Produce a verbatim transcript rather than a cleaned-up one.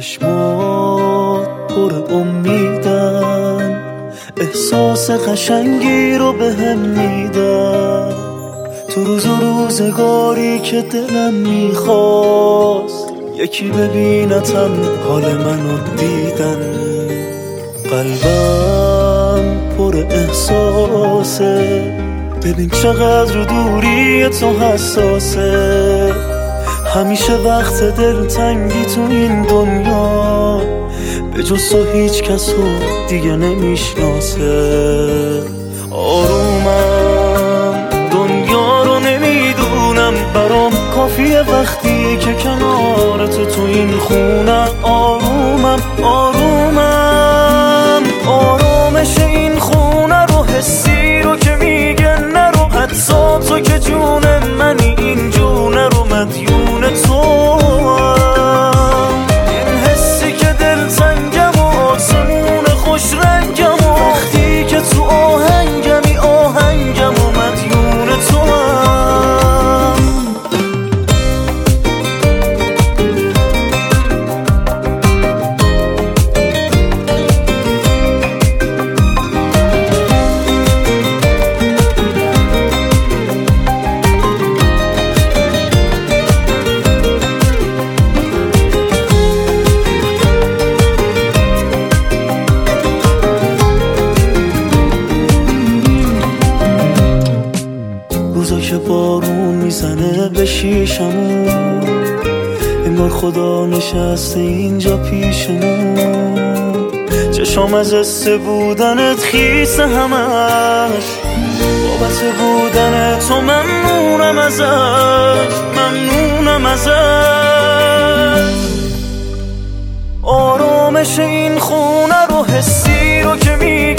چشمات پر امیدن، احساس قشنگی رو به هم میدن. تو روز و روزگاری که دلم میخواست یکی ببینتم حال منو دیدن. قلبم پر احساسه، ببین چقدر دوری تو حساسه. همیشه وقت دلتنگی تو این دنیا به جز تو هیچ کس رو دیگه نمیشناسه. آرومم دنیا رو نمیدونم، برام کافیه وقتی که کنار تو تو این خونم. آرومم آرومم آرامش این خونه رو، حسی رو که میگه نرو، حتی تو که جون منی این جونه رو مدیون تو. این حسی که دل تنگم و آسمون خوش رنگم و وقتی که تو آهنگمی آهنگم و مدیون تو هم. روزا که بارون میزنه به شیشمون، انگار خدا نشسته اینجا پیشمون. چشام از حس بودنت خیسه همش، بابت بودن تو ممنونم ازش، ممنونم ازش. آرامش این خونه رو، حسی رو که میگه